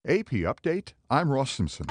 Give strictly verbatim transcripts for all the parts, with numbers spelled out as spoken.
A P Update, I'm Ross Simpson.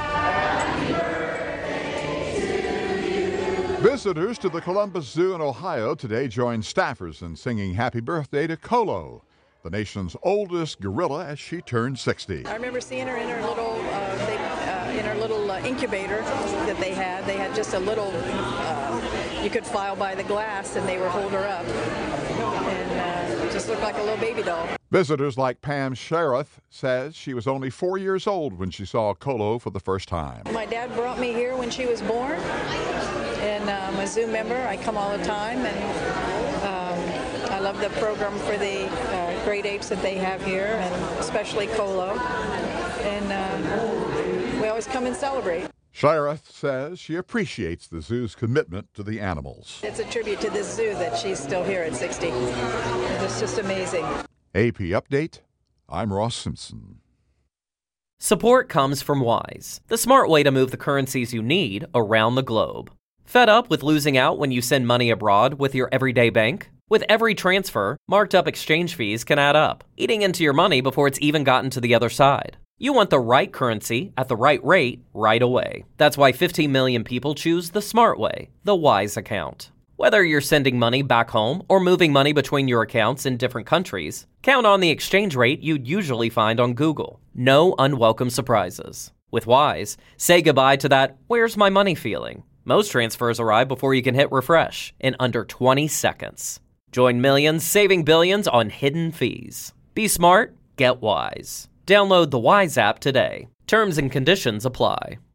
Visitors to the Columbus Zoo in Ohio today joined staffers in singing happy birthday to Kolo, the nation's oldest gorilla, as she turned sixty. I remember seeing her in her little, uh, they, uh, in her little uh, incubator that they had. They had just a little, uh, you could file by the glass and they would hold her up. And uh, it just looked like a little baby doll. Visitors like Pam Sheriff says she was only four years old when she saw Kolo for the first time. My dad brought me here when she was born, and uh, I'm a zoo member. I come all the time, and um, I love the program for the uh, great apes that they have here, and especially Kolo. And uh, we always come and celebrate. Sheriff says she appreciates the zoo's commitment to the animals. It's a tribute to this zoo that she's still here at sixty. It's just amazing. A P Update, I'm Ross Simpson. Support comes from Wise, the smart way to move the currencies you need around the globe. Fed up with losing out when you send money abroad with your everyday bank? With every transfer, marked up exchange fees can add up, eating into your money before it's even gotten to the other side. You want the right currency at the right rate right away. That's why fifteen million people choose the smart way, the Wise account. Whether you're sending money back home or moving money between your accounts in different countries, count on the exchange rate you'd usually find on Google. No unwelcome surprises. With Wise, say goodbye to that "where's my money" feeling. Most transfers arrive before you can hit refresh in under twenty seconds. Join millions saving billions on hidden fees. Be smart, get Wise. Download the Wise app today. Terms and conditions apply.